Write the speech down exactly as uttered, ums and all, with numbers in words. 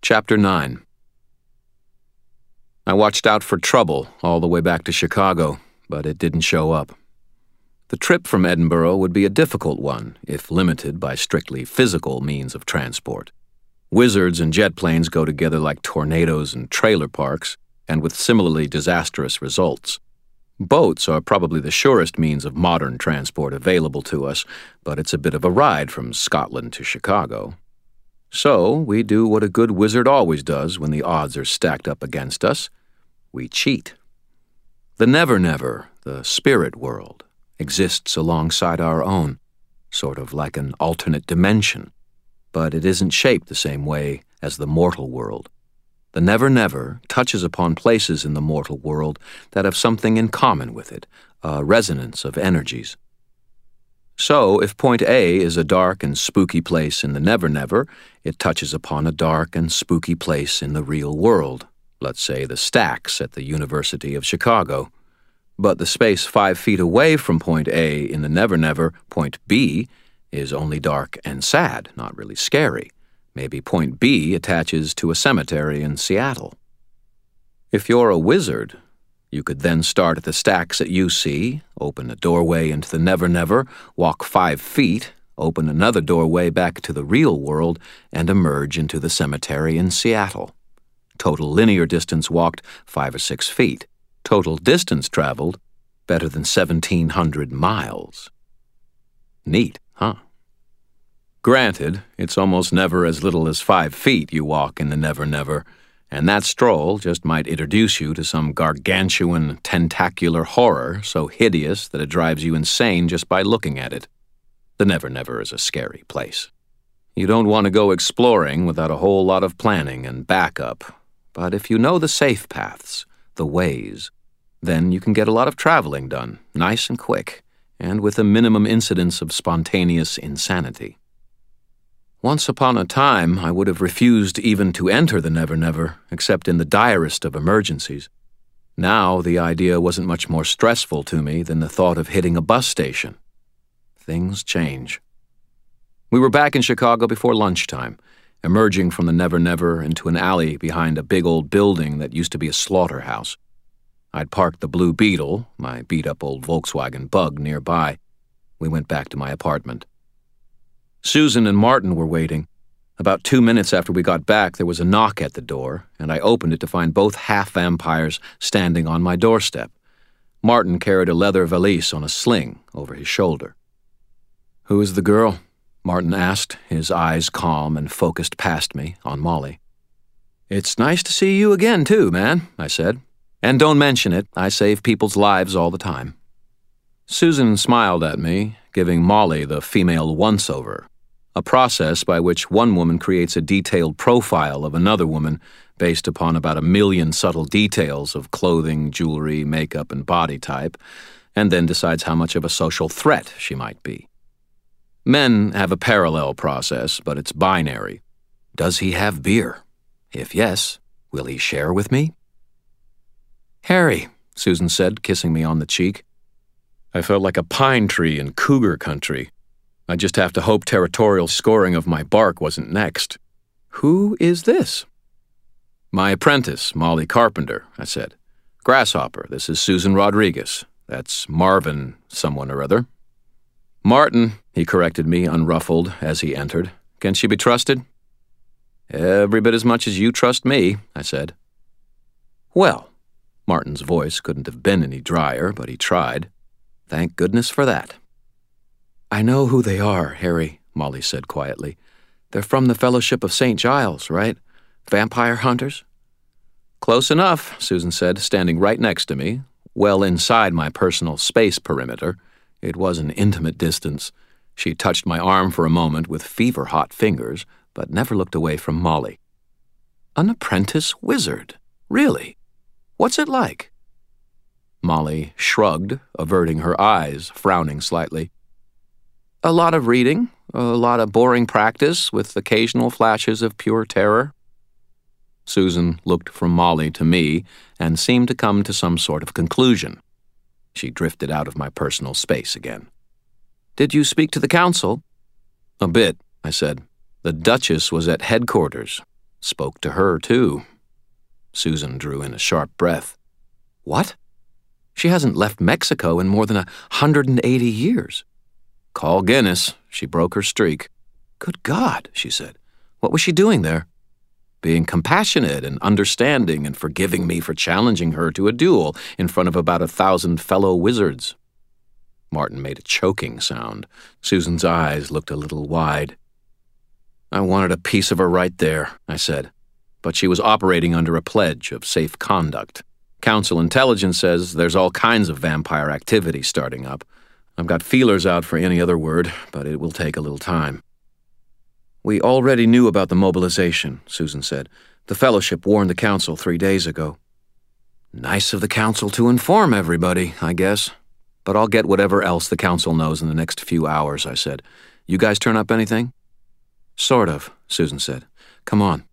Chapter nine. I watched out for trouble all the way back to Chicago, but it didn't show up. The trip from Edinburgh would be a difficult one if limited by strictly physical means of transport. Wizards and jet planes go together like tornadoes and trailer parks, and with similarly disastrous results. Boats are probably the surest means of modern transport available to us, but it's a bit of a ride from Scotland to Chicago. So we do what a good wizard always does when the odds are stacked up against us. We cheat. The Never Never, the spirit world, exists alongside our own, sort of like an alternate dimension, but it isn't shaped the same way as the mortal world. The Never Never touches upon places in the mortal world that have something in common with it, a resonance of energies. So, if Point A is a dark and spooky place in the Never Never, it touches upon a dark and spooky place in the real world, let's say the stacks at the University of Chicago. But the space five feet away from Point A in the Never Never, Point B, is only dark and sad, not really scary. Maybe Point B attaches to a cemetery in Seattle. If you're a wizard, you could then start at the stacks at U C, open a doorway into the Never Never, walk five feet, open another doorway back to the real world, and emerge into the cemetery in Seattle. Total linear distance walked, five or six feet. Total distance traveled, better than seventeen hundred miles. Neat, huh? Granted, it's almost never as little as five feet you walk in the Never Never, and that stroll just might introduce you to some gargantuan, tentacular horror so hideous that it drives you insane just by looking at it. The Never Never is a scary place. You don't want to go exploring without a whole lot of planning and backup, but if you know the safe paths, the ways, then you can get a lot of traveling done, nice and quick, and with a minimum incidence of spontaneous insanity. Once upon a time, I would have refused even to enter the Never Never, except in the direst of emergencies. Now the idea wasn't much more stressful to me than the thought of hitting a bus station. Things change. We were back in Chicago before lunchtime, emerging from the Never Never into an alley behind a big old building that used to be a slaughterhouse. I'd parked the Blue Beetle, my beat-up old Volkswagen Bug, nearby. We went back to my apartment. Susan and Martin were waiting. About two minutes after we got back, there was a knock at the door, and I opened it to find both half-vampires standing on my doorstep. Martin carried a leather valise on a sling over his shoulder. "Who is the girl?" Martin asked, his eyes calm and focused past me, on Molly. "It's nice to see you again, too, man," I said. "And don't mention it. I save people's lives all the time." Susan smiled at me, giving Molly the female once-over, a process by which one woman creates a detailed profile of another woman based upon about a million subtle details of clothing, jewelry, makeup, and body type, and then decides how much of a social threat she might be. Men have a parallel process, but it's binary. Does he have beer? If yes, will he share with me? "Harry," Susan said, kissing me on the cheek. I felt like a pine tree in cougar country. I just have to hope territorial scoring of my bark wasn't next. "Who is this?" "My apprentice, Molly Carpenter," I said. "Grasshopper, this is Susan Rodriguez. That's Marvin someone or other." "Martin," he corrected me, unruffled, as he entered. "Can she be trusted?" "Every bit as much as you trust me," I said. "Well," Martin's voice couldn't have been any drier, but he tried. "Thank goodness for that." "I know who they are, Harry," Molly said quietly. "They're from the Fellowship of Saint Giles, right? Vampire hunters?" "Close enough," Susan said, standing right next to me, well inside my personal space perimeter. It was an intimate distance. She touched my arm for a moment with fever-hot fingers, but never looked away from Molly. "An apprentice wizard? Really? What's it like?" Molly shrugged, averting her eyes, frowning slightly. "A lot of reading, a lot of boring practice with occasional flashes of pure terror." Susan looked from Molly to me and seemed to come to some sort of conclusion. She drifted out of my personal space again. "Did you speak to the council?" "A bit," I said. "The Duchess was at headquarters. Spoke to her, too. Susan drew in a sharp breath. What? She hasn't left Mexico in more than a hundred and eighty years. Call Guinness. She broke her streak. Good God, she said. What was she doing there? Being compassionate and understanding and forgiving me for challenging her to a duel in front of about a thousand fellow wizards. Martin made a choking sound. Susan's eyes looked a little wide. I wanted a piece of her right there, I said. But she was operating under a pledge of safe conduct. Council intelligence says there's all kinds of vampire activity starting up. I've got feelers out for any other word, but it will take a little time. We already knew about the mobilization, Susan said. The Fellowship warned the Council three days ago. Nice of the Council to inform everybody, I guess. But I'll get whatever else the Council knows in the next few hours, I said. You guys turn up anything? Sort of, Susan said. Come on.